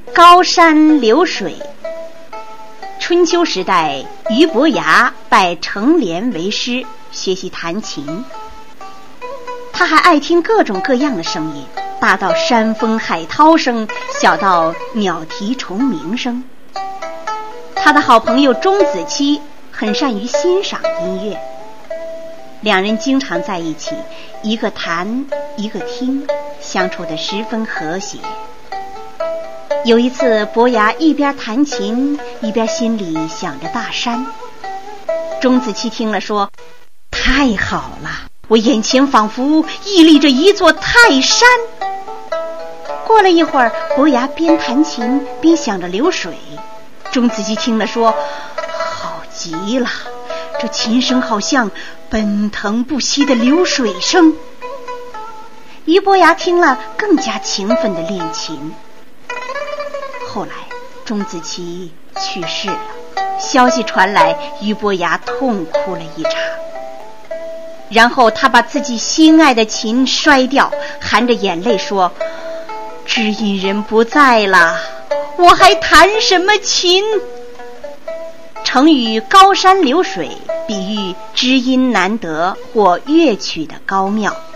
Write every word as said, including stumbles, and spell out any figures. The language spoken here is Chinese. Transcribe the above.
高山流水。春秋时代，俞伯牙拜程连为师，学习弹琴。他还爱听各种各样的声音，大到山风海涛声，小到鸟啼虫鸣声。他的好朋友钟子期很善于欣赏音乐，两人经常在一起，一个弹一个听，相处得十分和谐。有一次，伯牙一边弹琴一边心里想着大山。钟子期听了说：太好了，我眼前仿佛屹立着一座泰山。过了一会儿，伯牙边弹琴边想着流水。钟子期听了说：好极了，这琴声好像奔腾不息的流水声。俞伯牙听了更加勤奋地练琴。后来钟子期去世了，消息传来，俞伯牙痛哭了一场。然后他把自己心爱的琴摔掉，含着眼泪说：知音人不在了，我还弹什么琴？成语高山流水比喻知音难得或乐曲的高妙。